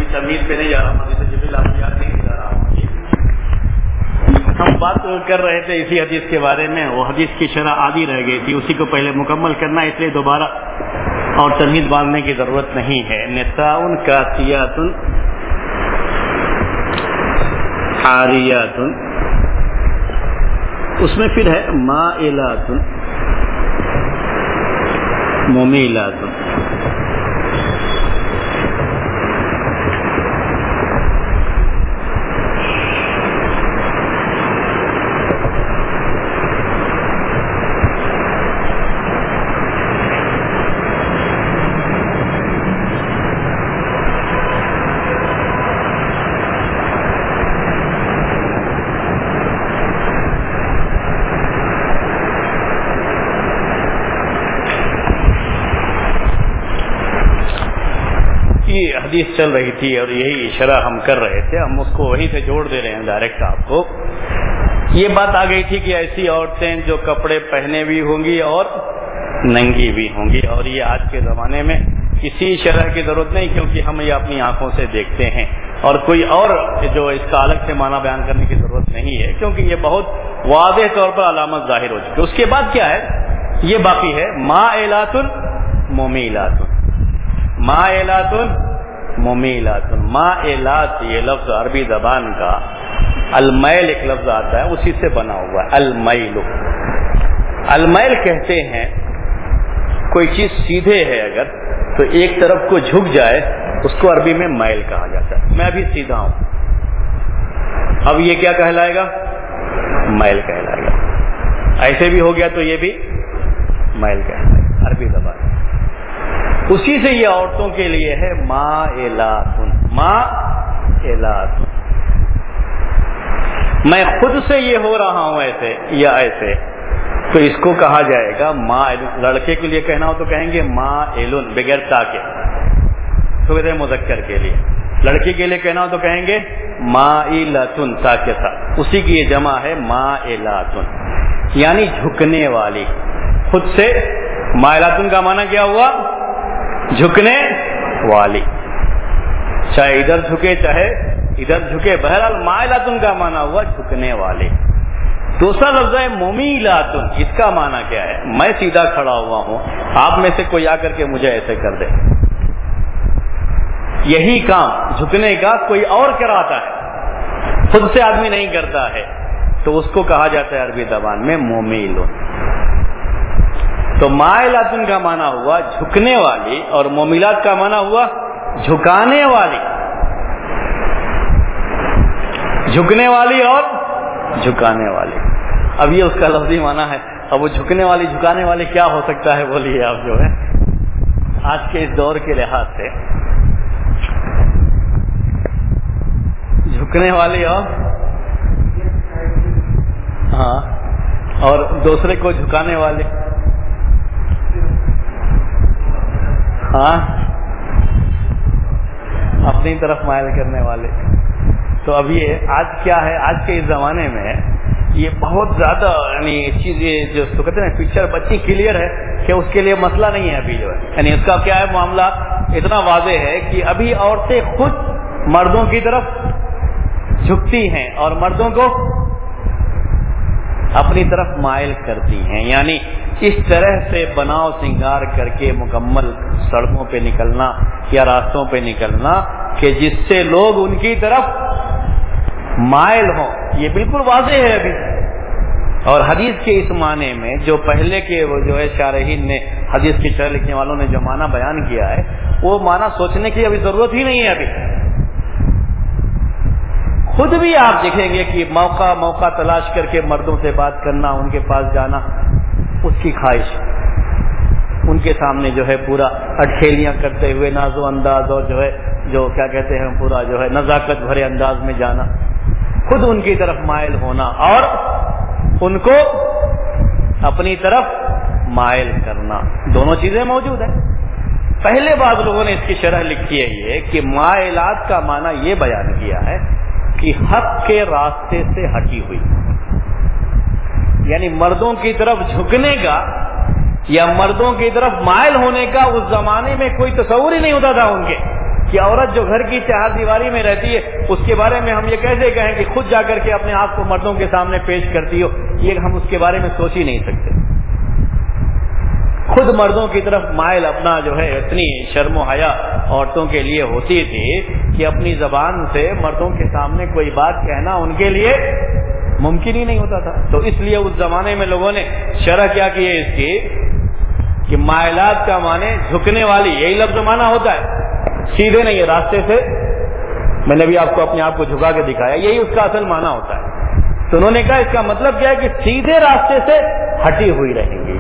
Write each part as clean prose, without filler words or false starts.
تمیز پہ نہیں جا رہا ہوں، حدیث جبریل آپ کو یاد نہیں دلا رہا ہوں. ہم بات کر رہے تھے اسی حدیث کے بارے میں. وہ حدیث کی شرح آدھی رہ گئی تھی، اسی کو پہلے مکمل کرنا، اس لیے دوبارہ اور تمہید باندھنے کی ضرورت نہیں ہے. نساء کاسیات عاریات، اس میں پھر ہے مائلات ممیلات. حدیث چل رہی تھی اور یہی شرح ہم کر رہے تھے، ہم اس کو وہیں سے جوڑ دے رہے ہیں ڈائریکٹ آپ کو. یہ بات آ گئی تھی کہ ایسی عورتیں جو کپڑے پہنے بھی ہوں گی اور ننگی بھی ہوں گی، اور یہ آج کے زمانے میں کسی شرح کی ضرورت نہیں، کیونکہ ہم یہ اپنی آنکھوں سے دیکھتے ہیں اور کوئی اور جو اس کا الگ سے معنی بیان کرنے کی ضرورت نہیں ہے، کیونکہ یہ بہت واضح طور پر علامت ظاہر ہو چکی ہے. اس کے بعد کیا ہے؟ یہ باقی ہے مائلات ممیلات. مائلات ممیلات. مائلات یہ لفظ عربی زبان کا المیل ایک لفظ آتا ہے، اسی سے بنا ہوا ہے. المیل، المیل کہتے ہیں کوئی چیز سیدھے ہے اگر تو ایک طرف کو جھک جائے اس کو عربی میں میل کہا جاتا ہے. میں ابھی سیدھا ہوں، اب یہ کیا کہلائے گا؟ میل کہلائے گا. ایسے بھی ہو گیا تو یہ بھی میل کہلائے گا عربی زبان. اسی سے یہ عورتوں کے لیے ہے مائلات. مائلات، میں خود سے یہ ہو رہا ہوں ایسے یا ایسے، تو اس کو کہا جائے گا مائل. لڑکے کے لیے کہنا ہو تو کہیں گے مائلن بغیر تا کے، تو مذکر کے لیے. لڑکی کے لیے کہنا ہو تو کہیں گے مائلتن تا کے تھا، اسی کی یہ جمع ہے مائلاتن، یعنی جھکنے والی. خود سے مائلاتن کا معنی کیا ہوا؟ جھکنے والی، چاہے ادھر جھکے چاہے ادھر جھکے، بہرحال مائلاتن کا معنی ہوا جھکنے والی. دوسرا لفظ ہے ممیلاتن. اس کا معنی کیا ہے؟ میں سیدھا کھڑا ہوا ہوں، آپ میں سے کوئی آ کر کے مجھے ایسے کر دے. یہی کام جھکنے کا کوئی اور کراتا ہے، خود سے آدمی نہیں کرتا ہے، تو اس کو کہا جاتا ہے عربی زبان میں ممیلن. تو مائلاتن کا معنی ہوا جھکنے والی اور ممیلات کا معنی ہوا جھکانے والی. جھکنے والی اور جھکانے والی. اب یہ اس کا لفظی معنی ہے. اب وہ جھکنے والی جھکانے والی کیا ہو سکتا ہے بولیے آپ جو ہے آج کے اس دور کے لحاظ سے. جھکنے والی اور ہاں اور دوسرے کو جھکانے والے، ہاں اپنی طرف مائل کرنے والے. تو اب یہ آج کیا ہے؟ آج کے اس زمانے میں یہ بہت زیادہ یعنی چیز جو کہتے ہیں پکچر بچی کلیئر ہے کہ اس کے لیے مسئلہ نہیں ہے ابھی جو ہے. یعنی اس کا کیا ہے معاملہ اتنا واضح ہے کہ ابھی عورتیں خود مردوں کی طرف جھکتی ہیں اور مردوں کو اپنی طرف مائل کرتی ہیں. یعنی اس طرح سے بناؤ سنگار کر کے مکمل سڑکوں پہ نکلنا یا راستوں پہ نکلنا کہ جس سے لوگ ان کی طرف مائل ہوں. یہ بالکل واضح ہے ابھی. اور حدیث کے اس معنی میں جو پہلے کے وہ جو ہے شارحین نے حدیث کی شرح لکھنے والوں نے جو معنی بیان کیا ہے وہ معنی سوچنے کی ابھی ضرورت ہی نہیں ہے. ابھی خود بھی آپ دیکھیں گے کہ موقع تلاش کر کے مردوں سے بات کرنا، ان کے پاس جانا، اس کی خواہش، ان کے سامنے جو ہے پورا اٹکھیلیاں کرتے ہوئے نازو انداز اور جو ہے جو کیا کہتے ہیں پورا جو ہے نزاکت بھرے انداز میں جانا، خود ان کی طرف مائل ہونا اور ان کو اپنی طرف مائل کرنا، دونوں چیزیں موجود ہیں. پہلے بعض لوگوں نے اس کی شرح لکھی ہے یہ کہ مائلات کا معنی یہ بیان کیا ہے کہ حق کے راستے سے ہٹی ہوئی، یعنی مردوں کی طرف جھکنے کا یا مردوں کی طرف مائل ہونے کا اس زمانے میں کوئی تصور ہی نہیں ہوتا تھا ان کے. کہ عورت جو گھر کی چہار دیواری میں رہتی ہے اس کے بارے میں ہم یہ کیسے کہیں کہ خود جا کر کے اپنے آپ کو مردوں کے سامنے پیش کرتی ہو؟ یہ ہم اس کے بارے میں سوچ ہی نہیں سکتے. خود مردوں کی طرف مائل اپنا جو ہے اتنی شرم و حیا عورتوں کے لیے ہوتی تھی کہ اپنی زبان سے مردوں کے سامنے کوئی بات کہنا ان کے لیے ممکن ہی نہیں ہوتا تھا. تو اس لیے اس زمانے میں لوگوں نے شرح کیا کی ہے اس کی کہ مائلات کا معنی جھکنے والی، یہی لفظ معنی ہوتا ہے، سیدھے نہیں ہے راستے سے. میں نے بھی آپ کو اپنے آپ کو جھکا کے دکھایا، یہی اس کا اصل معنی ہوتا ہے. تو انہوں نے کہا اس کا مطلب کیا ہے کہ سیدھے راستے سے ہٹی ہوئی رہیں گی،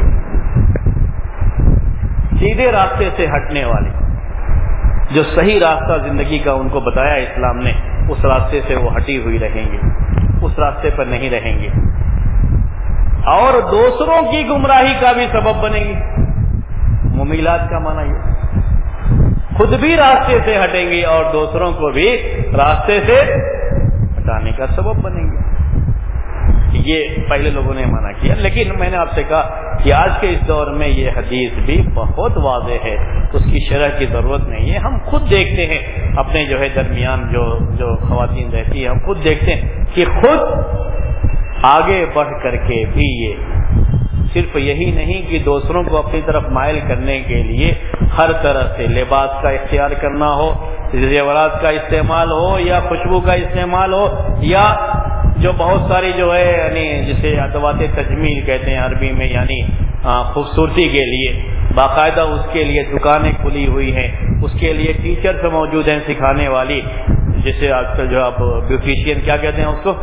سیدھے راستے سے ہٹنے والی، جو صحیح راستہ زندگی کا ان کو بتایا اسلام نے اس راستے سے وہ ہٹی ہوئی رہیں گی، اس راستے پر نہیں رہیں گی، اور دوسروں کی گمراہی کا بھی سبب بنے گی. ممیلات کا معنی یہ خود بھی راستے سے ہٹیں گی اور دوسروں کو بھی راستے سے ہٹانے کا سبب بنیں گی. یہ پہلے لوگوں نے مانا کیا، لیکن میں نے آپ سے کہا کہ آج کے اس دور میں یہ حدیث بھی بہت واضح ہے، اس کی شرح کی ضرورت نہیں ہے. ہم خود دیکھتے ہیں اپنے جو ہے درمیان جو خواتین رہتی ہیں، ہم خود دیکھتے ہیں کہ خود آگے بڑھ کر کے بھی یہ صرف یہی نہیں کہ دوسروں کو اپنی طرف مائل کرنے کے لیے ہر طرح سے لباس کا اختیار کرنا ہو، زیورات کا استعمال ہو، یا خوشبو کا استعمال ہو، یا جو بہت ساری جو ہے یعنی جسے ادوات تجمیل کہتے ہیں عربی میں، یعنی خوبصورتی کے لیے باقاعدہ اس کے لیے دکانیں کھلی ہوئی ہیں، اس کے لیے ٹیچرز موجود ہیں سکھانے والی، جسے آج کل جو آپ بیوٹیشین کیا کہتے ہیں اس کو،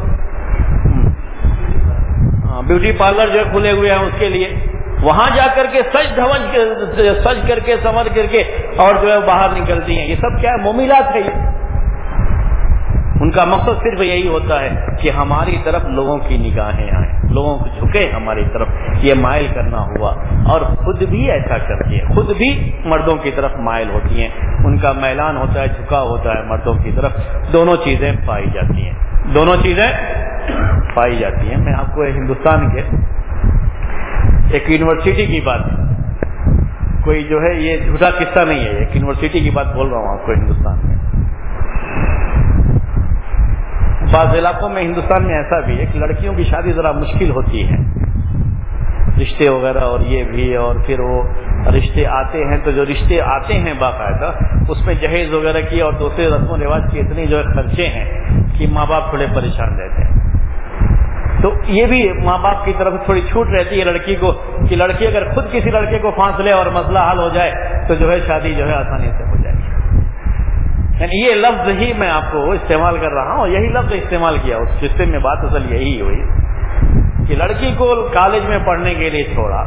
بیوٹی پارلر جو کھلے ہوئے ہیں اس کے لیے وہاں جا کر کے سج کر کے سنور کر کے اور جو ہے باہر نکلتی ہیں. یہ سب کیا ہے؟ ممیلات ہے. یہ ان کا مقصد صرف یہی ہوتا ہے کہ ہماری طرف لوگوں کی نگاہیں آئیں، لوگوں کو جھکے ہماری طرف، یہ مائل کرنا ہوا. اور خود بھی ایسا کرتی ہیں، خود بھی مردوں کی طرف مائل ہوتی ہیں، ان کا میلان ہوتا ہے، جھکا ہوتا ہے مردوں کی طرف. دونوں چیزیں پائی جاتی ہیں، دونوں چیزیں پائی جاتی ہیں. میں آپ کو ہندوستان کے ایک یونیورسٹی کی بات، کوئی جو ہے یہ جھوٹا قصہ نہیں ہے، ایک یونیورسٹی کی بات بول رہا ہوں آپ کو. ہندوستان میں بعض علاقوں میں ہندوستان میں ایسا بھی ہے کہ لڑکیوں کی شادی ذرا مشکل ہوتی ہے، رشتے وغیرہ اور یہ بھی، اور پھر وہ رشتے آتے ہیں تو جو رشتے آتے ہیں باقاعدہ اس میں جہیز وغیرہ کی اور دوسرے رسم و رواج کی اتنی جو خرچے ہیں کہ ماں باپ تھوڑے پریشان رہتے ہیں. تو یہ بھی ماں باپ کی طرف تھوڑی چھوٹ رہتی ہے لڑکی کو کہ لڑکی اگر خود کسی لڑکے کو پھانس لے اور مسئلہ حل ہو جائے تو جو ہے شادی جو ہے آسانی سے ہو جائے گی. یعنی یہ لفظ ہی میں آپ کو استعمال کر رہا ہوں، یہی لفظ استعمال کیا اس سسٹم میں. بات اصل یہی ہوئی کہ لڑکی کو کالج میں پڑھنے کے لیے چھوڑا،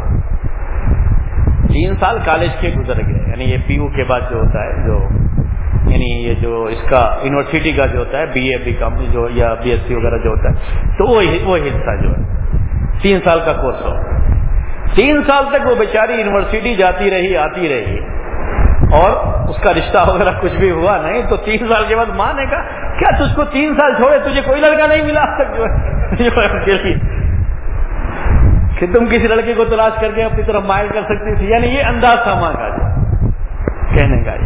3 سال کالج کے گزر گئے، یعنی یہ پی یو کے بعد جو ہوتا ہے، جو یعنی یہ جو اس کا یونیورسٹی کا جو ہوتا ہے بی اے بی کام جو یا بی ایس سی وغیرہ جو ہوتا ہے، تو وہ حصہ جو ہے 3 سال کا کورس ہو. 3 سال تک وہ بیچاری یونیورسٹی جاتی رہی آتی رہی اور اس کا رشتہ وغیرہ کچھ بھی ہوا نہیں. تو 3 سال کے بعد ماں نے کہا کیا تجھ کو 3 سال چھوڑے تجھے کوئی لڑکا نہیں ملا اب تک جو ہے کہ تم کسی لڑکے کو تلاش کر کے اپنی طرف مائل کر سکتی تھی. یعنی یہ انداز تھا ماں کا جو کہنے کا.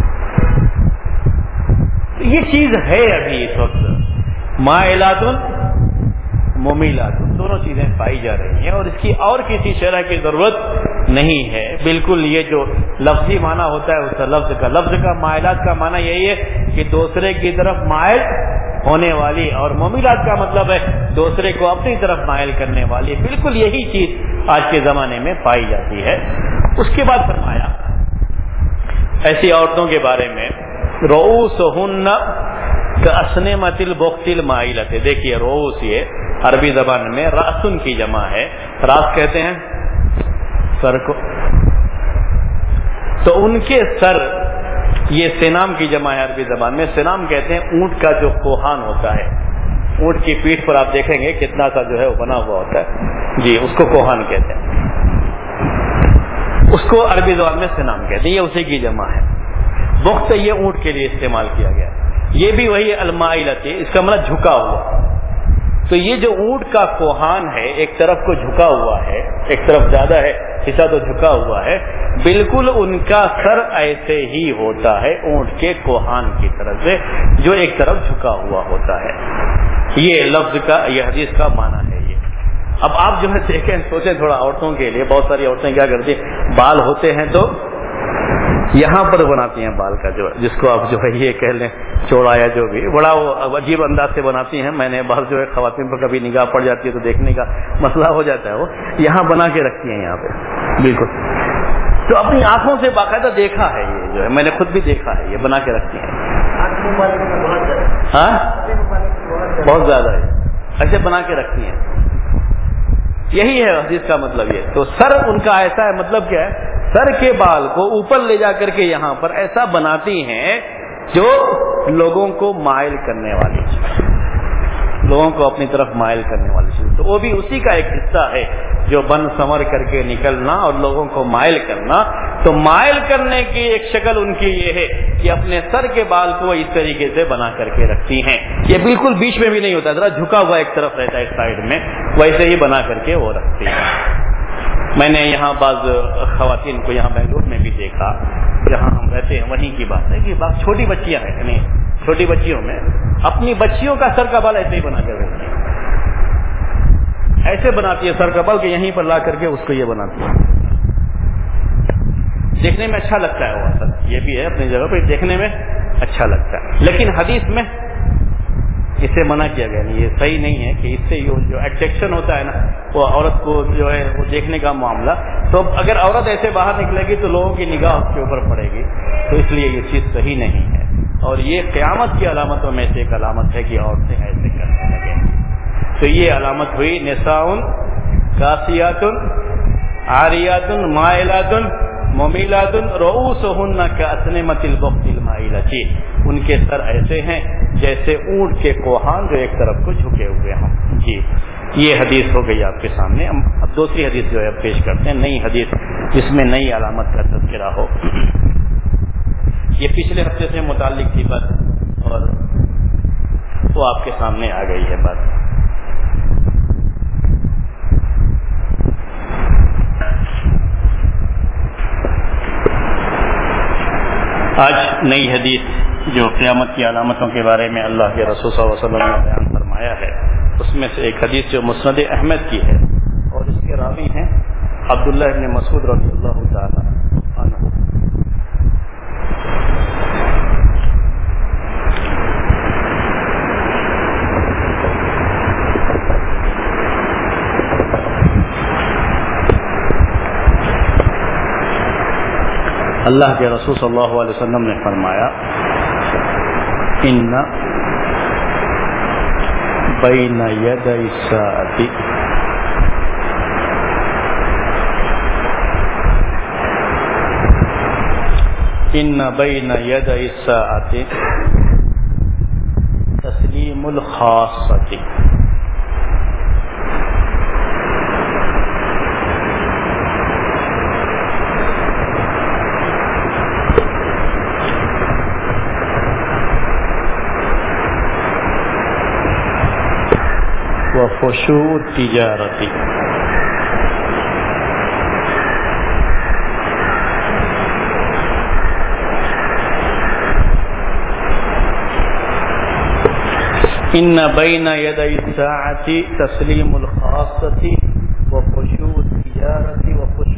یہ چیز ہے ابھی اس وقت مائلات ممیلات دونوں چیزیں پائی جا رہی ہیں، اور اس کی اور کسی شرح کی ضرورت نہیں ہے. بالکل یہ جو لفظی معنی ہوتا ہے اس لفظ کا مائلات کا معنی یہی ہے کہ دوسرے کی طرف مائل ہونے والی، اور ممیلات کا مطلب ہے دوسرے کو اپنی طرف مائل کرنے والی. بالکل یہی چیز آج کے زمانے میں پائی جاتی ہے. اس کے بعد فرمایا ایسی عورتوں کے بارے میں رؤوسہن کأسنمۃ البخت المائلۃ. دیکھیے رؤوس یہ عربی زبان میں رأسن کی جمع ہے، راس کہتے ہیں سر کو، تو ان کے سر یہ سینام کی جمع ہے عربی زبان میں. سینام کہتے ہیں اونٹ کا جو کوہان ہوتا ہے، اونٹ کی پیٹھ پر آپ دیکھیں گے کتنا سا جو ہے وہ بنا ہوا ہوتا ہے جی، اس کو کوہان کہتے ہیں، اس کو عربی زبان میں سینام کہتے ہیں. یہ اسی کی جمع ہے. بخت یہ اونٹ کے لیے استعمال کیا گیا. یہ بھی وہی المائلۃ، اس کا مطلب جھکا ہوا. تو یہ جو اونٹ کا کوہان ہے ایک طرف کو جھکا ہوا ہے، ایک طرف زیادہ ہے، حصہ تو جھکا ہوا ہے، بالکل ان کا سر ایسے ہی ہوتا ہے اونٹ کے کوہان کی طرف سے جو ایک طرف جھکا ہوا ہوتا ہے۔ یہ لفظ کا، یہ حدیث کا معنی ہے۔ یہ اب آپ جو ہے دیکھیں، سوچیں تھوڑا عورتوں کے لیے، بہت ساری عورتیں کیا کرتی ہیں، بال ہوتے ہیں تو یہاں پر بناتی ہیں بال کا، جو جس کو آپ جو ہے یہ کہہ لیں چوڑا یا جو بھی، بڑا وہ عجیب انداز سے بناتی ہیں۔ میں نے بعض جو ہے خواتین پر کبھی نگاہ پڑ جاتی ہے تو دیکھنے کا مسئلہ ہو جاتا ہے، وہ یہاں بنا کے رکھتی ہیں یہاں پہ بالکل، تو اپنی آنکھوں سے باقاعدہ دیکھا ہے، یہ جو ہے میں نے خود بھی دیکھا ہے، یہ بنا کے رکھتی ہیں۔ ہاں بہت زیادہ ہے، ایسے بنا کے رکھتی ہیں۔ یہی ہے حدیث کا مطلب۔ یہ تو سر ان کا ایسا ہے، مطلب کیا ہے، سر کے بال کو اوپر لے جا کر کے یہاں پر ایسا بناتی ہیں جو لوگوں کو مائل کرنے والی چیز، لوگوں کو اپنی طرف مائل کرنے والی چیز، تو وہ بھی اسی کا ایک حصہ ہے جو بن سنور کر کے نکلنا اور لوگوں کو مائل کرنا۔ تو مائل کرنے کی ایک شکل ان کی یہ ہے کہ اپنے سر کے بال کو اس طریقے سے بنا کر کے رکھتی ہیں، یہ بالکل بیچ میں بھی نہیں ہوتا، ذرا جھکا ہوا ایک طرف رہتا ہے اس سائڈ میں، ویسے ہی بنا کر کے وہ رکھتی ہیں۔ میں نے یہاں بعض خواتین کو یہاں بنگلور میں بھی دیکھا، جہاں ہم رہتے ہیں وہیں کی بات ہے کہ بعض چھوٹی بچیاں ہیں، یعنی چھوٹی بچیوں میں اپنی بچیوں کا سر کا بال ایسے ہی بنا کر رکھتی ہیں، ایسے بناتی ہے سر کا بال کہ یہیں پر لا کر کے اس کو یہ بناتی ہے۔ دیکھنے میں اچھا لگتا ہے وہ اصل، یہ بھی ہے اپنی جگہ پہ دیکھنے میں اچھا لگتا ہے، لیکن حدیث میں اسے منع کیا گیا نہیں، یہ صحیح نہیں ہے کہ اس سے جو اٹریکشن ہوتا ہے نا، وہ عورت کو جو ہے وہ دیکھنے کا معاملہ، تو اگر عورت ایسے باہر نکلے گی تو لوگوں کی نگاہ اس کے اوپر پڑے گی، تو اس لیے یہ چیز صحیح نہیں ہے، اور یہ قیامت کی علامتوں میں سے ایک علامت ہے کہ عورتیں ایسے کرنے لگیں۔ تو یہ علامت ہوئی نساء کاسیات عاریات مائلات ممیلات رؤوسہن کاسنمۃ البخت المائلۃ، ان کے سر ایسے ہیں جیسے اونٹ کے کوہان جو ایک طرف کو جھکے ہوئے ہوں۔ جی یہ حدیث ہو گئی آپ کے سامنے۔ اب دوسری حدیث جو ہے پیش کرتے ہیں، نئی حدیث جس میں نئی علامت کا تذکرہ ہو۔ یہ پچھلے ہفتے سے متعلق تھی بات، اور وہ آپ کے سامنے آ گئی ہے بات۔ آج نئی حدیث جو قیامت کی علامتوں کے بارے میں اللہ کے رسول صلی اللہ علیہ وسلم نے بیان فرمایا ہے، اس میں سے ایک حدیث جو مسند احمد کی ہے، اور اس کے راوی ہیں عبداللہ ابن مسعود رضی اللہ تعالی عنہ۔ اللہ کے رسول صلی اللہ علیہ وسلم نے فرمایا، ان بین یدی الساعۃ ان بین یدی الساعۃ تسلیم الخاصۃ، وفشو التجارت، ان بین یدی الساعۃ تسلیم الخاصۃ وفشو التجارت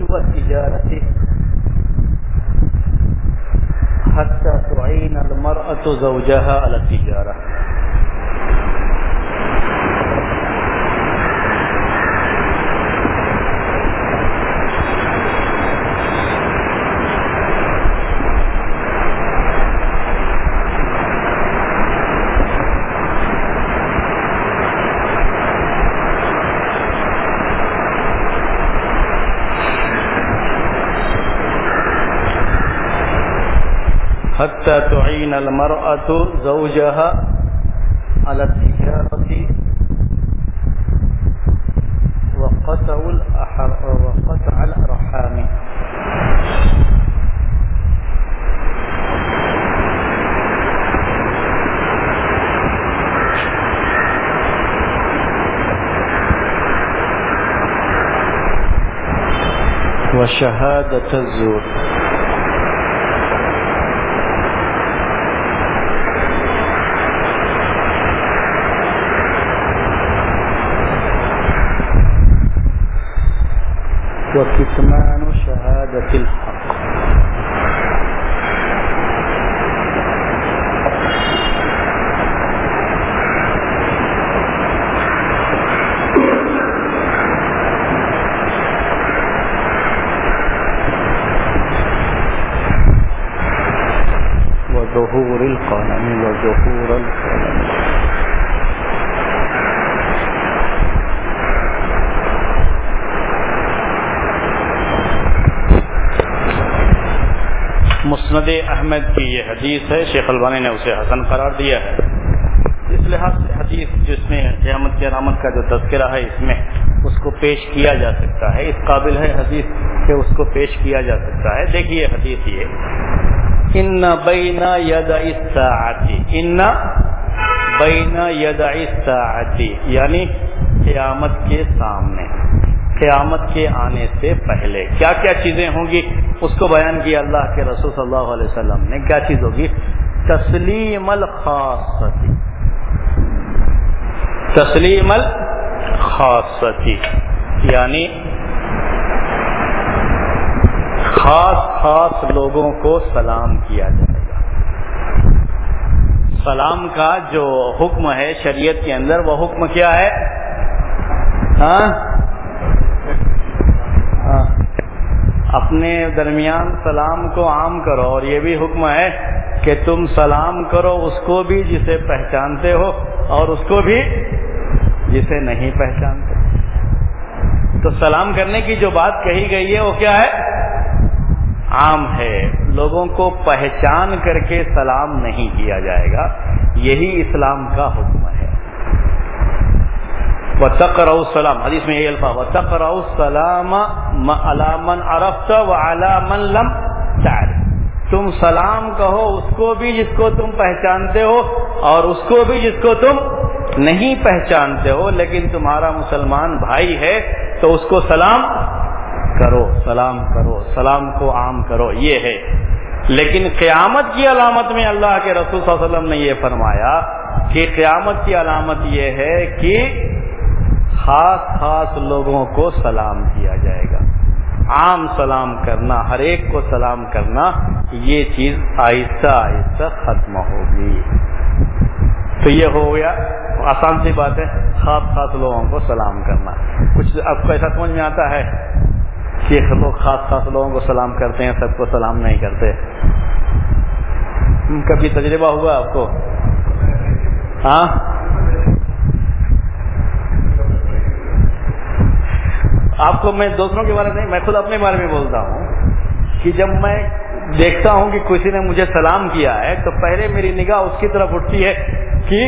حتی تعین المرأة زوجها علی التجارہ۔ حتى تعين المرأة زوجها على التجارة وقطع الأرحام۔ وشهادة الزور. وكتمان شهادة الحق. وظهور القلم وظهور القلم. مسند احمد کی یہ حدیث ہے، شیخ البانی نے اسے حسن قرار دیا ہے. اس لحاظ سے حدیث جس میں قیامت کی علامت کا جو تذکرہ ہے اس میں اس کو پیش کیا جا سکتا ہے، اس قابل ہے حدیث کہ اس کو پیش کیا جا سکتا ہے. دیکھیے حدیث یہ ان بین یدی الساعۃ، ان بین یدی الساعۃ یعنی قیامت کے سامنے، قیامت کے آنے سے پہلے کیا کیا چیزیں ہوں گی اس کو بیان کیا اللہ کے رسول صلی اللہ علیہ وسلم نے. کیا چیز ہوگی؟ تسلیم الخاصتی، تسلیم الخاصتی یعنی خاص خاص لوگوں کو سلام کیا جائے گا. سلام کا جو حکم ہے شریعت کے اندر وہ حکم کیا ہے؟ اپنے درمیان سلام کو عام کرو، اور یہ بھی حکم ہے کہ تم سلام کرو اس کو بھی جسے پہچانتے ہو اور اس کو بھی جسے نہیں پہچانتے. تو سلام کرنے کی جو بات کہی گئی ہے وہ کیا ہے؟ عام ہے. لوگوں کو پہچان کر کے سلام نہیں کیا جائے گا، یہی اسلام کا حکم ہے. وَتَقْرَؤُ السَّلَامَ، حدیث میں یہی الفاظ وَتَقْرَؤُ السَّلَامَ عَلَىٰ مَنْ عَرَفْتَ وَعَلَىٰ مَنْ لَمْ تَعْرِفْ. تم سلام کہو اس کو بھی جس کو تم پہچانتے ہو اور اس کو بھی جس کو تم نہیں پہچانتے ہو، لیکن تمہارا مسلمان بھائی ہے تو اس کو سلام کرو، سلام کرو، سلام کو عام کرو. یہ ہے. لیکن قیامت کی علامت میں اللہ کے رسول صلی اللہ علیہ وسلم نے یہ فرمایا کہ قیامت کی علامت یہ ہے کہ خاص خاص لوگوں کو سلام کیا جائے گا. عام سلام کرنا، ہر ایک کو سلام کرنا، یہ چیز آہستہ آہستہ ختم ہوگی. تو یہ ہو گیا، آسان سی بات ہے، خاص خاص لوگوں کو سلام کرنا. کچھ آپ کو ایسا سمجھ میں آتا ہے کہ لوگ خاص خاص لوگوں کو سلام کرتے ہیں، سب کو سلام نہیں کرتے. کبھی تجربہ ہوا آپ کو؟ ہاں، آپ کو میں دوسروں کے بارے میں نہیں، میں خود اپنے بارے میں بولتا ہوں کہ جب میں دیکھتا ہوں کہ کسی نے مجھے سلام کیا ہے تو پہلے میری نگاہ اس کی طرف اٹھتی ہے کہ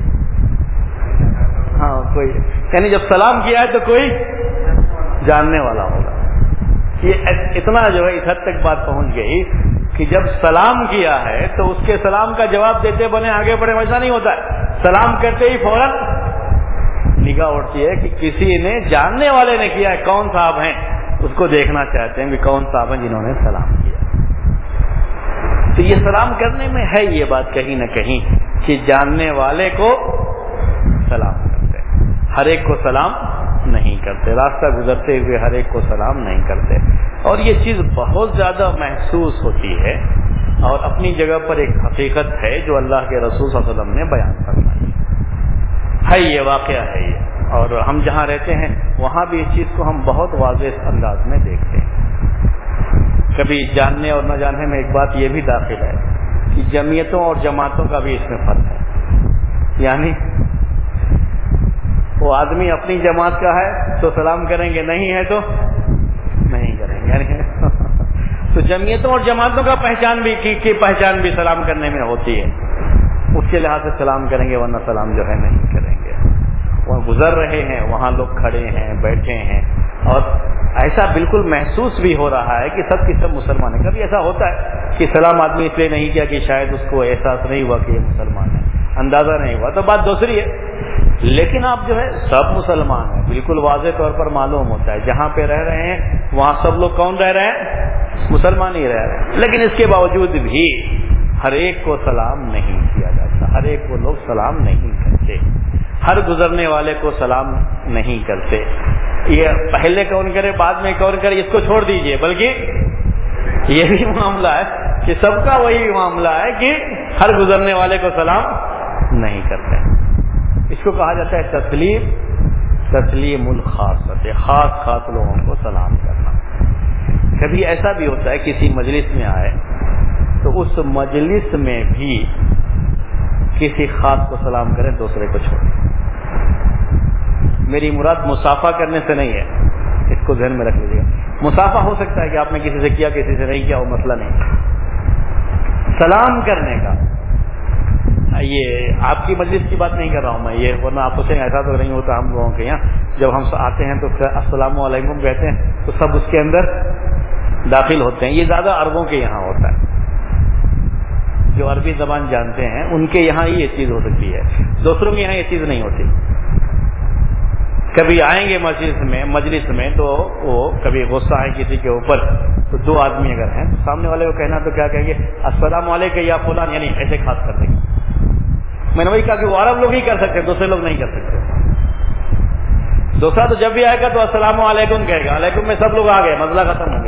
ہاں کوئی، یعنی جب سلام کیا ہے تو کوئی جاننے والا ہوگا. یہ اتنا جو ہے اس حد تک بات پہنچ گئی کہ جب سلام کیا ہے تو اس کے سلام کا جواب دیتے بنے آگے بڑھے، ویسا نہیں ہوتا ہے. سلام کرتے ہی فوراً نگاہ اٹھتی ہے کہ کسی نے جاننے والے نے کیا ہے، کون صاحب ہیں، اس کو دیکھنا چاہتے ہیں کہ کون صاحب ہیں جنہوں نے سلام کیا. تو یہ سلام کرنے میں ہے یہ بات کہیں نہ کہیں کہ جاننے والے کو سلام کرتے، ہر ایک کو سلام نہیں کرتے، راستہ گزرتے ہوئے ہر ایک کو سلام نہیں کرتے. اور یہ چیز بہت زیادہ محسوس ہوتی ہے اور اپنی جگہ پر ایک حقیقت ہے جو اللہ کے رسول صلی اللہ علیہ وسلم نے بیان فرمائی ہے. یہ واقعہ ہے یہ، اور ہم جہاں رہتے ہیں وہاں بھی اس چیز کو ہم بہت واضح انداز میں دیکھتے ہیں. کبھی جاننے اور نہ جاننے میں ایک بات یہ بھی داخل ہے کہ جمعیتوں اور جماعتوں کا بھی اس میں فرق ہے. یعنی وہ آدمی اپنی جماعت کا ہے تو سلام کریں گے، نہیں ہے تو نہیں کریں گے. یعنی تو جمعیتوں اور جماعتوں کا پہچان بھی سلام کرنے میں ہوتی ہے، اس کے لحاظ سے سلام کریں گے، ورنہ سلام جو ہے نہیں کریں گے. وہاں گزر رہے ہیں، وہاں لوگ کھڑے ہیں، بیٹھے ہیں، اور ایسا بالکل محسوس بھی ہو رہا ہے کہ سب کی سب مسلمان ہیں. کبھی ایسا ہوتا ہے کہ سلام آدمی اس لیے نہیں کیا کہ شاید اس کو احساس نہیں ہوا کہ یہ مسلمان ہے، اندازہ نہیں ہوا، تو بات دوسری ہے. لیکن آپ جو ہے سب مسلمان ہیں، بالکل واضح طور پر معلوم ہوتا ہے جہاں پہ رہ رہے ہیں وہاں سب لوگ کون رہ رہے ہیں؟ مسلمان ہی رہ رہے ہیں، لیکن اس کے باوجود بھی ہر ایک کو سلام نہیں کیا جاتا، ہر ایک کو لوگ سلام نہیں کرتے، ہر گزرنے والے کو سلام نہیں کرتے۔ یہ پہلے کون کرے بعد میں کون کرے اس کو چھوڑ دیجئے، بلکہ یہ بھی معاملہ ہے کہ سب کا وہی معاملہ ہے کہ ہر گزرنے والے کو سلام نہیں کرتے۔ اس کو کہا جاتا ہے تسلیم الخاصۃ، خاص لوگوں کو سلام کرنا۔ کبھی ایسا بھی ہوتا ہے کسی مجلس میں آئے تو اس مجلس میں بھی کسی خاص کو سلام کریں، دوسرے کو چھوڑیں۔ میری مراد مصافحہ کرنے سے نہیں ہے، اس کو ذہن میں رکھ لیجیے گا۔ مصافحہ ہو سکتا ہے کہ آپ نے کسی سے کیا کسی سے نہیں کیا، وہ مسئلہ نہیں۔ سلام کرنے کا یہ آپ کی مجلس کی بات نہیں کر رہا ہوں میں، یہ ورنہ آپ سوچیں ایسا تو نہیں ہوتا ہم لوگوں کے یہاں جب ہم آتے ہیں تو السلام علیکم کہتے ہیں تو سب اس کے اندر داخل ہوتے ہیں، یہ زیادہ عربوں کے یہاں ہوتا ہے، جو عربی زبان جانتے ہیں ان کے یہاں ہی یہ چیز ہو سکتی ہے، دوسروں کے یہاں یہ چیز نہیں ہوتی۔ کبھی آئیں گے مجلس میں تو وہ کبھی غصہ ہے کسی کے اوپر تو دو آدمی اگر ہیں تو سامنے والے کو کہنا تو کیا کہیں گے؟ السلام علیکم یا فلان، یعنی ایسے خاص کر دیں گے۔ میں نے وہی کہا کہ وہ عرب لوگ ہی کر سکتے ہیں، دوسرے لوگ نہیں کر سکتے۔ دوسرا تو جب بھی آئے گا تو السلام علیکم کہے گا، علیکم میں سب لوگ آ گئے، مسئلہ ختم ہو گیا۔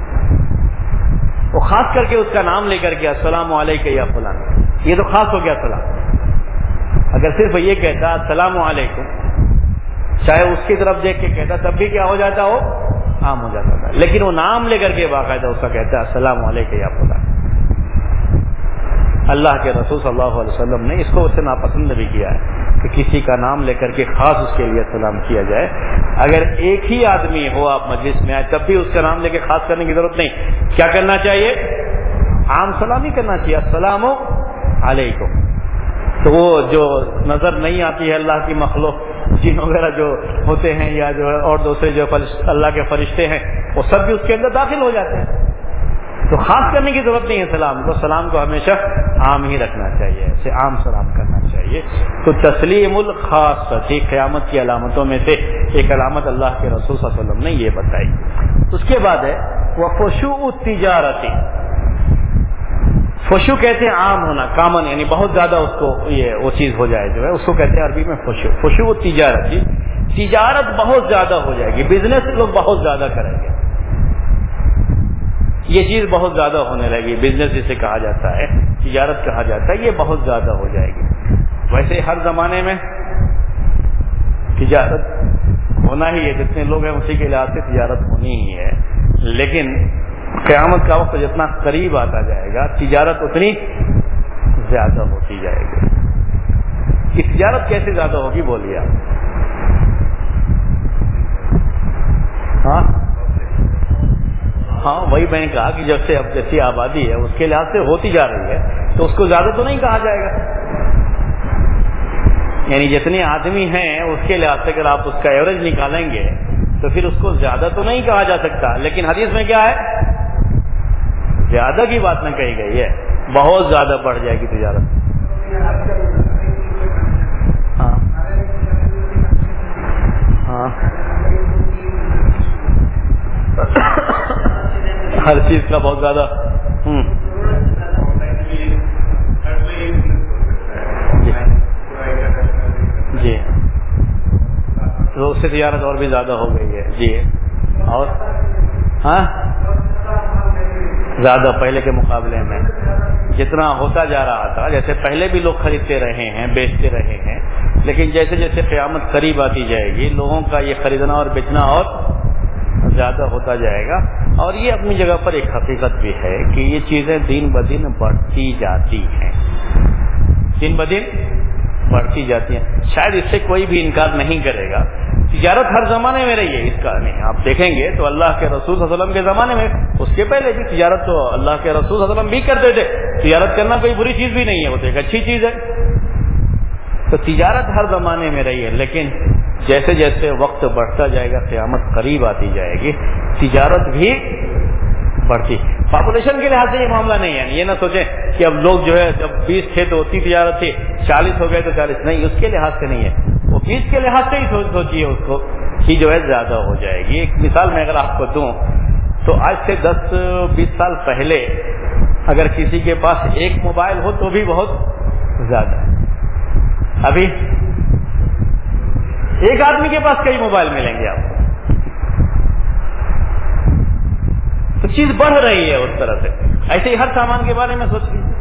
وہ خاص کر کے اس کا نام لے کر کے السلام علیکم یا فلان، یہ تو خاص ہو گیا سلام۔ اگر صرف یہ کہتا السلام علیکم، چاہے اس کی طرف دیکھ کے کہتا تب بھی کیا ہو جاتا، وہ عام ہو جاتا تھا، لیکن وہ نام لے کر کے باقاعدہ اس کا کہتا ہے السلام علیکم یا فلان۔ اللہ کے رسول صلی اللہ علیہ وسلم نے اس کو اس سے ناپسند بھی کیا ہے کہ کسی کا نام لے کر کے خاص اس کے لیے سلام کیا جائے۔ اگر ایک ہی آدمی ہو آپ مجلس میں آئے تب بھی اس کا نام لے کے خاص کرنے کی ضرورت نہیں، کیا کرنا چاہیے؟ عام سلام ہی کرنا چاہیے، السلام علیکم۔ تو وہ جو نظر نہیں آتی ہے اللہ کی مخلوق، جن وغیرہ جو ہوتے ہیں یا جو اور دوسرے جو اللہ کے فرشتے ہیں، وہ سب بھی اس کے اندر داخل ہو جاتے ہیں، تو خاص کرنے کی ضرورت نہیں ہے سلام کو ہمیشہ عام ہی رکھنا چاہیے، اسے عام سلام کرنا چاہیے۔ تو تسلیم الخاصۃ قیامت کی علامتوں میں سے ایک علامت اللہ کے رسول صلی اللہ علیہ وسلم نے یہ بتائی۔ اس کے بعد ہے وفشوء التجارت، فشو کہتے ہیں عام ہونا، کامن، یعنی بہت زیادہ اس کو یہ وہ چیز ہو جائے جو ہے اس کو کہتے ہیں عربی میں فشو۔ فشوء التجارت، تجارت بہت زیادہ ہو جائے گی، بزنس لوگ بہت زیادہ کریں گے، یہ چیز بہت زیادہ ہونے لگے گی، بزنس جسے کہا جاتا ہے، تجارت کہا جاتا ہے، یہ بہت زیادہ ہو جائے گی۔ ویسے ہر زمانے میں تجارت ہونا ہی ہے، جتنے لوگ ہیں اسی کے لحاظ سے تجارت ہونی ہی ہے، لیکن قیامت کا وقت جتنا قریب آتا جائے گا تجارت اتنی زیادہ ہوتی جائے گی۔ یہ تجارت کیسے زیادہ ہوگی بولیے آپ؟ ہاں وہی میں نے کہا کہ جب سے اب جیسی آبادی ہے اس کے لحاظ سے ہوتی جا رہی ہے تو اس کو زیادہ تو نہیں کہا جائے گا، یعنی جتنے آدمی ہیں اس کے لحاظ سے اگر آپ اس کا ایوریج نکالیں گے تو پھر اس کو زیادہ تو نہیں کہا جا سکتا، لیکن حدیث میں کیا ہے؟ زیادہ کی بات نہ کہی گئی ہے، بہت زیادہ بڑھ جائے گی تجارت۔ ہاں ہاں ہر چیز کا بہت زیادہ جی، تو اس سے تجارت اور بھی زیادہ ہو گئی ہے جی، اور ہاں زیادہ پہلے کے مقابلے میں جتنا ہوتا جا رہا تھا، جیسے پہلے بھی لوگ خریدتے رہے ہیں بیچتے رہے ہیں، لیکن جیسے جیسے قیامت قریب آتی جائے گی لوگوں کا یہ خریدنا اور بیچنا اور زیادہ ہوتا جائے گا۔ اور یہ اپنی جگہ پر ایک حقیقت بھی ہے کہ یہ چیزیں دن بدن بڑھتی جاتی ہیں، دن بدن بڑھتی جاتی ہیں، شاید اس سے کوئی بھی انکار نہیں کرے گا۔ تجارت ہر زمانے میں رہی ہے، اس کا نہیں، آپ دیکھیں گے تو اللہ کے رسول صلی اللہ علیہ وسلم کے زمانے میں، اس کے پہلے بھی تجارت تو اللہ کے رسول صلی اللہ علیہ وسلم بھی کرتے تھے، تجارت کرنا کوئی بری چیز بھی نہیں ہے، وہ تو ایک اچھی چیز ہے۔ تو تجارت ہر زمانے میں رہی ہے، لیکن جیسے جیسے وقت بڑھتا جائے گا قیامت قریب آتی جائے گی تجارت بھی بڑھتی۔ پاپولیشن کے لحاظ سے یہ معاملہ نہیں ہے، یہ نہ سوچیں کہ اب لوگ جو ہے جب 20 تھے تو اتنی تجارت تھی، 40 ہو گئے تو 40، نہیں، اس کے لحاظ سے نہیں ہے، وہ فیس کے لحاظ سے ہی سوچیے اس کو کہ جو ہے زیادہ ہو جائے گی. ایک مثال میں اگر آپ کو دوں تو آج سے 10-20 سال پہلے اگر کسی کے پاس ایک موبائل ہو تو بھی بہت زیادہ ہے. ابھی ایک آدمی کے پاس کئی موبائل ملیں گے آپ کو. تو چیز بڑھ رہی ہے اس طرح سے. ایسے ہی ہر سامان کے بارے میں سوچ لیجیے.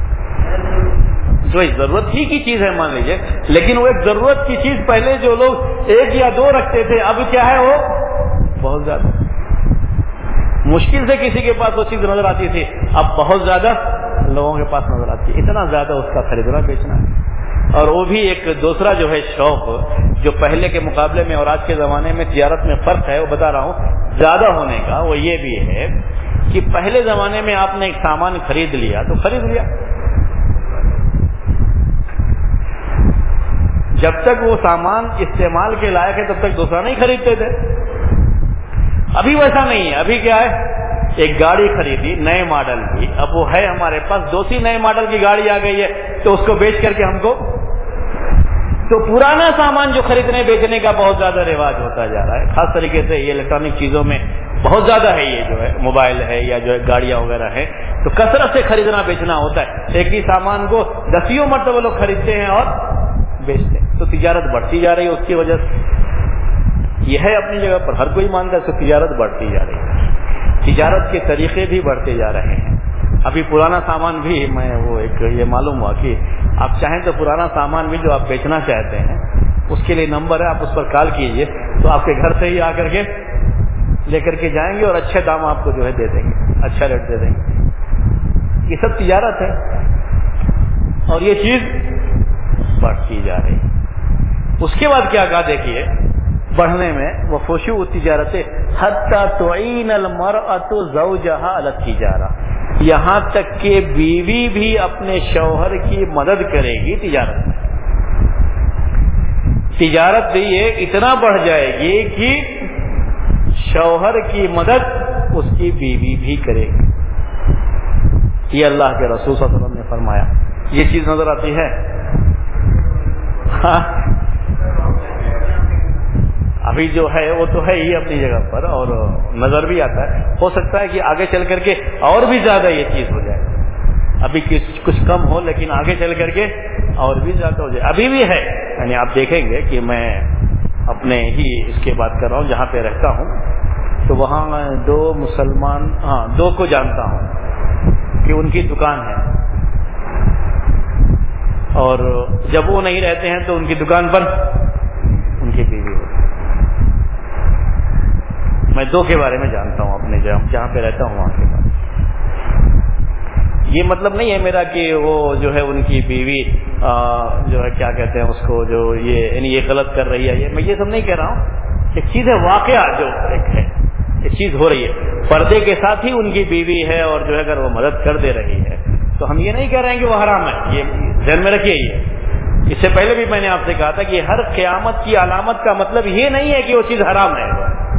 جو ضرورت ہی کی چیز ہے مان لیجیے, لیکن وہ ایک ضرورت کی چیز پہلے جو لوگ 1 یا 2 رکھتے تھے اب کیا ہے وہ بہت زیادہ. مشکل سے کسی کے پاس وہ چیز نظر آتی تھی, اب بہت زیادہ لوگوں کے پاس نظر آتی ہے. اتنا زیادہ اس کا خریدنا بیچنا ہے. اور وہ بھی ایک دوسرا جو ہے شوق جو پہلے کے مقابلے میں اور آج کے زمانے میں تجارت میں فرق ہے, وہ بتا رہا ہوں زیادہ ہونے کا. وہ یہ بھی ہے کہ پہلے زمانے میں آپ نے ایک سامان خرید لیا تو خرید لیا, جب تک وہ سامان استعمال کے لائق ہے تب تک دوسرا نہیں خریدتے تھے. ابھی ویسا نہیں ہے. ابھی کیا ہے, ایک گاڑی خریدی نئے ماڈل کی, اب وہ ہے ہمارے پاس, 2 نئے ماڈل کی گاڑی آ گئی ہے تو اس کو بیچ کر کے ہم کو, تو پرانا سامان جو خریدنے بیچنے کا بہت زیادہ رواج ہوتا جا رہا ہے. خاص طریقے سے یہ الیکٹرانک چیزوں میں بہت زیادہ ہے. یہ جو ہے موبائل ہے یا جو ہے گاڑیاں وغیرہ ہیں, تو کثرت سے خریدنا بیچنا ہوتا ہے. ایک ہی سامان کو 10 مرتبہ لوگ خریدتے ہیں اور بیچتے ہیں. تو تجارت بڑھتی جا رہی ہے اس کی وجہ سے. یہ ہے اپنی جگہ پر, ہر کوئی مانتا ہے کہ تجارت بڑھتی جا رہی ہے. تجارت کے طریقے بھی بڑھتے جا رہے ہیں. ابھی پرانا سامان بھی میں وہ ایک یہ معلوم ہوا کہ آپ چاہیں تو پرانا سامان بھی جو آپ بیچنا چاہتے ہیں اس کے لیے نمبر ہے, آپ اس پر کال کیجئے تو آپ کے گھر سے ہی آ کر کے لے کر کے جائیں گے اور اچھے دام آپ کو جو ہے دے دیں گے, اچھا ریٹ دے دیں گے. یہ سب تجارت ہے اور یہ چیز بڑھتی جا رہی ہے. اس کے بعد کیا کہا دیکھیے بڑھنے میں, وہ فشو التجارت حتی تعین المرأۃ زوجها علی التجارہ, یہاں تک کہ بیوی بھی اپنے شوہر کی مدد کرے گی تجارت میں. تجارت بھی یہ اتنا بڑھ جائے گی کہ شوہر کی مدد اس کی بیوی بھی کرے گی. یہ اللہ کے رسول صلی اللہ علیہ وسلم نے فرمایا. یہ چیز نظر آتی ہے. ابھی جو ہے وہ تو ہے ہی اپنی جگہ پر اور نظر بھی آتا ہے. ہو سکتا ہے کہ آگے چل کر کے اور بھی زیادہ یہ چیز ہو جائے. ابھی کچھ کم ہو لیکن آگے چل کر کے اور بھی زیادہ ہو جائے. ابھی بھی ہے, یعنی آپ دیکھیں گے کہ میں اپنے ہی اس کے بات کر رہا ہوں جہاں پہ رہتا ہوں, تو وہاں میں 2 مسلمان 2 کو جانتا ہوں کہ ان کی دکان ہے, اور جب وہ نہیں رہتے ہیں تو ان کی دکان پر ان کی بیوی ہوتی ہے. میں 2 کے بارے میں جانتا ہوں اپنے جہاں پہ رہتا ہوں وہاں کے بارے. یہ مطلب نہیں ہے میرا کہ وہ جو ہے ان کی بیوی جو ہے کیا کہتے ہیں اس کو, جو یہ غلط کر رہی ہے. میں یہ سب نہیں کہہ رہا ہوں. ایک چیز ہے واقعہ جو ایک چیز ہو رہی ہے, پردے کے ساتھ ہی ان کی بیوی ہے اور جو ہے اگر وہ مدد کر دے رہی ہے تو ہم یہ نہیں کہہ رہے ہیں کہ وہ حرام ہے. یہ ذہن میں رکھیے. یہ اس سے پہلے بھی میں نے آپ سے کہا تھا کہ ہر قیامت کی علامت کا مطلب یہ نہیں ہے کہ وہ چیز حرام ہے.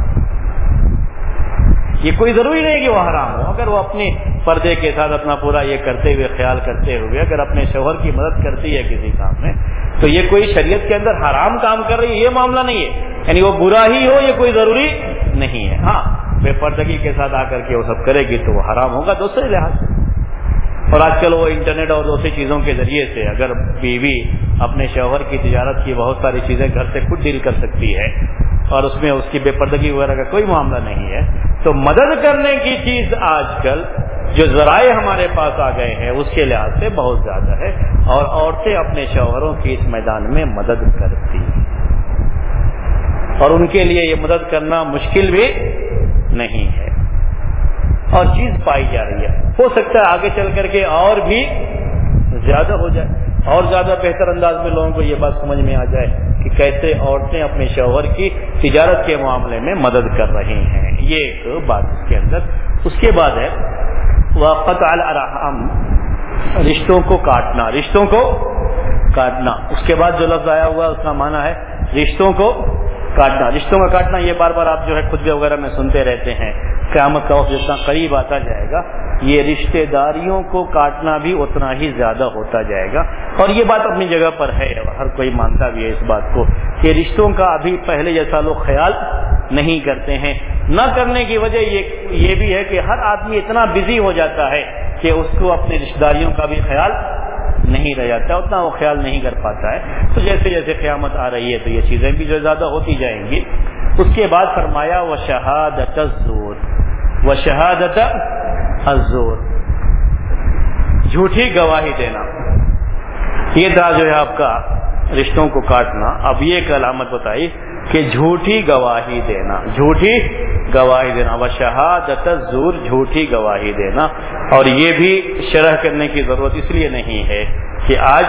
یہ کوئی ضروری نہیں کہ وہ حرام ہو. اگر وہ اپنے پردے کے ساتھ اپنا پورا یہ کرتے ہوئے, خیال کرتے ہوئے اگر اپنے شوہر کی مدد کرتی ہے کسی کام میں, تو یہ کوئی شریعت کے اندر حرام کام کر رہی ہے, یہ معاملہ نہیں ہے. یعنی وہ برا ہی ہو, یہ کوئی ضروری نہیں ہے. ہاں بے پردگی کے ساتھ آ کر کے وہ سب کرے گی تو وہ حرام ہوگا دوسرے لحاظ سے. اور آج کل وہ انٹرنیٹ اور دوسری چیزوں کے ذریعے سے اگر بیوی اپنے شوہر کی تجارت کی بہت ساری چیزیں گھر سے خود ڈیل کر سکتی ہے اور اس میں اس کی بے پردگی وغیرہ کا کوئی معاملہ نہیں ہے, تو مدد کرنے کی چیز آج کل جو ذرائع ہمارے پاس آ گئے ہیں اس کے لحاظ سے بہت زیادہ ہے. اور عورتیں اپنے شوہروں کی اس میدان میں مدد کرتی ہیں اور ان کے لیے یہ مدد کرنا مشکل بھی نہیں ہے اور چیز پائی جا رہی ہے. ہو سکتا ہے آگے چل کر کے اور بھی زیادہ ہو جائے اور زیادہ بہتر انداز میں لوگوں کو یہ بات سمجھ میں آ جائے کہ کیسے عورتیں اپنے شوہر کی تجارت کے معاملے میں مدد کر رہی ہیں. یہ ایک بات اس کے اندر. اس کے بعد ہے وقطع الارحام, رشتوں کو کاٹنا. رشتوں کو کاٹنا. اس کے بعد جو لفظ آیا ہوا اس کا معنی ہے رشتوں کو کاٹنا. رشتوں کا کاٹنا یہ بار بار آپ جو ہے خطبے وغیرہ میں سنتے رہتے ہیں قیامت کا وقت جتنا قریب آتا جائے گا یہ رشتہ داریوں کو کاٹنا بھی اتنا ہی زیادہ ہوتا جائے گا. اور یہ بات اپنی جگہ پر ہے، ہر کوئی مانتا بھی ہے اس بات کو کہ رشتوں کا ابھی پہلے جیسا لوگ خیال نہیں کرتے ہیں. نہ کرنے کی وجہ یہ بھی ہے کہ ہر آدمی اتنا بزی ہو جاتا ہے کہ اس کو اپنے رشتہ داریوں کا بھی خیال نہیں رہ جاتا، اتنا وہ خیال نہیں کر پاتا ہے. تو جیسے جیسے قیامت آ رہی ہے تو یہ چیزیں بھی جو زیادہ ہوتی جائیں گی. اس کے بعد فرمایا وشہادۃ الزور، وشہادۃ الزور، جھوٹی گواہی دینا. یہ تھا جو ہے آپ کا رشتوں کو کاٹنا. اب یہ ایک علامت بتائی کہ جھوٹی گواہی دینا، جھوٹی گواہی دینا، وشہادۃ الزور، جھوٹی گواہی دینا. اور یہ بھی شرح کرنے کی ضرورت اس لیے نہیں ہے کہ آج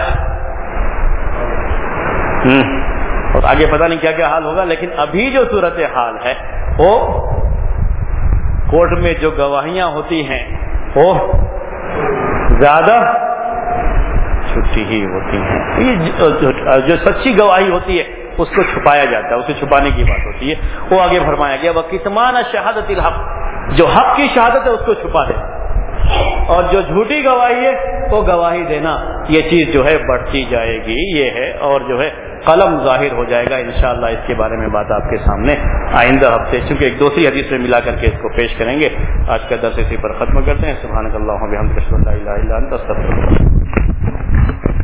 اور آگے پتہ نہیں کیا کیا حال ہوگا، لیکن ابھی جو صورت حال ہے وہ کورٹ میں جو گواہیاں ہوتی ہیں وہ زیادہ چھٹی ہی ہوتی ہیں. جو سچی گواہی ہوتی ہے اس کو چھپایا جاتا ہے، اسے چھپانے کی بات ہوتی ہے. وہ آگے فرمایا گیا وَكِتْمَانَ شَهَادَةِ الْحَقِّ، جو حق کی شہادت ہے اس کو چھپا دے، اور جو جھوٹی گواہی ہے وہ گواہی دینا، یہ چیز جو ہے بڑھتی جائے گی. یہ ہے اور جو ہے قلم ظاہر ہو جائے گا. انشاءاللہ اس کے بارے میں بات آپ کے سامنے آئندہ ہفتے، چونکہ ایک دوسری حدیث میں ملا کر کے اس کو پیش کریں گے. آج کا درس اسی پر ختم کرتے ہیں. سبحانک اللہم و بحمدک، اشہد ان لا الہ الا انت، استغفرک.